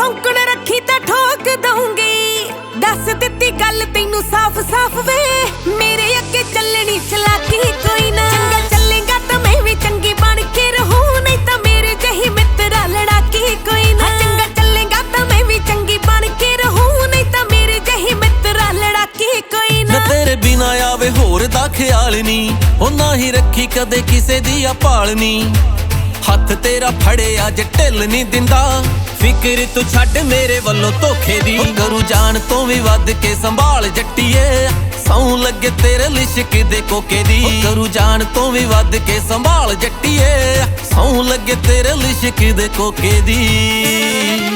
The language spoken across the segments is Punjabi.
ਸੌਂਕਣ ਰੱਖੀ ਤਾਂ ਠੋਕ ਦਊਂਗੀ। ਦੱਸ ਦਿੱਤੀ ਗੱਲ ਤੈਨੂੰ ਸਾਫ਼ ਸਾਫ਼ ਵੇ, ਮੇਰੇ ਅੱਗੇ ਚੱਲਣੀ ਚਲਾਕੀ ਕੋਈ ਨਾ। ਚੰਗਾ ਚੱਲੇਗਾ ਤਾਂ ਮੈਂ ਵੀ ਚੰਗੀ ਬਣ ਕੇ ਰਹੂੰ, ਨਹੀਂ ਤਾਂ ਮੇਰੇ ਜਿਹੀ ਮਿੱਤਰਾ ਲੜਾਕੀ ਕੋਈ ਨਾ। ਚੰਗਾ ਚੱਲੇਗਾ ਤਾਂ ਮੈਂ ਵੀ ਚੰਗੀ ਬਣ ਕੇ ਰਹੂੰ, ਨਹੀਂ ਤਾਂ ਮੇਰੇ ਜਿਹੀ ਮਿੱਤਰਾ ਲੜਾਕੀ ਕੋਈ ਨਾ। ਤੇਰੇ ਬਿਨਾ ਆਵੇ ਹੋਰ ਦਾ ਖਿਆਲ ਨੀ, ਉਹ ਨਾ ਹੀ ਰੱਖੀ ਕਦੇ ਕਿਸੇ ਦੀ ਆ ਭਾਲਨੀ। ਹੱਥ ਤੇਰਾ ਫੜਿਆ ਜੇ ਢਿੱਲ ਨੀ ਦਿੰਦਾ, ਫਿਕਰ ਤੂੰ ਛੱਡ ਮੇਰੇ ਵੱਲੋਂ ਧੋਖੇ ਦੀ। ਕਰੂ ਜਾਨ ਤੋਂ ਵੀ ਵੱਧ ਕੇ ਸੰਭਾਲ ਜੱਟੀਏ, ਸੌਂ ਲੱਗੇ ਤੇਰੇ ਲਿਸ਼ਕ ਦੇ ਕੋਕੇ ਦੀ। ਕਰੂ ਜਾਨ ਤੋਂ ਵੀ ਵੱਧ ਕੇ ਸੰਭਾਲ ਜੱਟੀਏ, ਸੌਂ ਲੱਗੇ ਤੇਰੇ ਲਿਸ਼ਕ ਦੇ ਕੋਕੇ ਦੀ।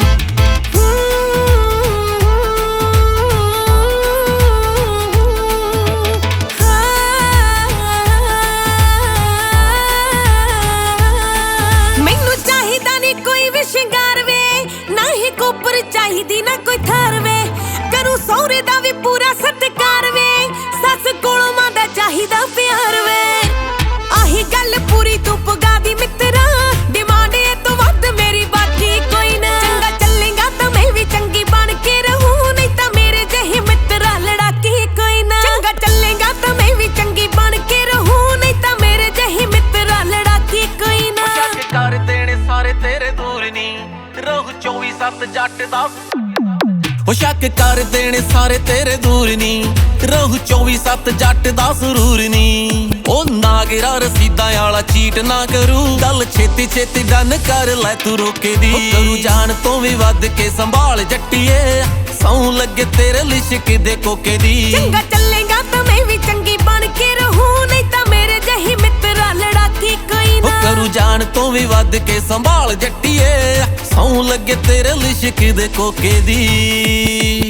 ਚਾਹੀਦੀ ਨਾ ਕੋਈ ਥਾਰ ਵੇ, ਕਰੂ ਸਹੁਰੇ ਦਾ ਵੀ ਪੂਰਾ ਸਤਿਕਾਰ ਵੇ, ਸੱਸ ਕੋਲੋਂ ਮਾਂ ਦਾ ਚਾਹੀਦਾ ਪਿਆਰ ਵੇ। ਆਹੀ ਗੱਲ ਪੂਰੀ ਤੂੰ ਪੁਗਾ ਦੀ ਮਿੱਤਰਾ, ਡਿਮਾਂਡ ਇਹ ਤੋਂ ਵੱਧ ਮੇਰੀ ਬਾਕੀ ਕੋਈ ਨਾ। ਚੰਗਾ ਚੱਲੇਗਾ ਤਾਂ ਮੈਂ ਵੀ ਚੰਗੀ ਬਣ ਕੇ ਰਹੂੰ, ਨਹੀਂ ਤਾਂ ਮੇਰੇ ਜਿਹੀ ਮਿੱਤਰਾ ਲੜਾਕੀ ਕੋਈ ਨਾ। ਚੰਗਾ ਚੱਲੇਗਾ ਤਾਂ ਮੈਂ ਵੀ ਚੰਗੀ ਬਣ ਕੇ ਰਹੂੰ, ਨਹੀਂ ਤਾਂ ਮੇਰੇ ਜਿਹੀ ਮਿੱਤਰਾ ਲੜਾਕੀ ਕੋਈ ਨਾ। ਚੱਕ ਕਰ ਦੇਣੇ ਸਾਰੇ ਤੇਰੇ ਦੂਰ ਨੀ, ਰਹੂ 24/7 ਜੱਟ ਦਾ। ਉਹ ਸ਼ੱਕ ਕਰ ਦੇਣੇ ਸਾਰੇ ਤੇਰੇ ਦੂਰ ਨੀ, ਰਹੂ 24/7 ਜੱਟ ਦਾ ਸਰੂਰ ਨੀ। ਉਹ ਨਾਗਰਾ ਰਸੀਦਾਂ ਵਾਲਾ ਚੀਟ ਨਾ ਕਰੂ, ਗੱਲ ਛੇਤੀ ਛੇਤੀ ਡਨ ਕਰ ਲੈ ਤੂੰ ਰੋਕੇ ਦੀ। ਕਰੂ ਜਾਨ ਤੋਂ ਵੀ ਵੱਧ ਕੇ ਸੰਭਾਲ ਜੱਟੀਏ, ਸੌਂ ਲੱਗੇ ਤੇਰੇ ਲਿਸ਼ਕ ਦੇ ਕੋਕੇ ਦੀ। ਚੰਗਾ ਚੱਲੇਗਾ ਤਾਂ ਮੈਂ ਵੀ ਚੰਗੀ ਬਣ ਕੇ ਰਹੂੰ, ਨਹੀਂ ਤਾਂ ਮੇਰੇ ਜਿਹੀ ਮਿੱਤਰਾ ਲੜਾਕੀ ਕੋਈ ਨਾ। ਕਰੂ ਜਾਨ ਤੋਂ ਵੀ ਵੱਧ ਕੇ ਸੰਭਾਲ ਜੱਟੀਏ, ਸੌਂ ਲੱਗੇ ਤੇਰੇ ਲਿਸ਼ਕ ਦੇ ਕੋਕੇ ਦੀ।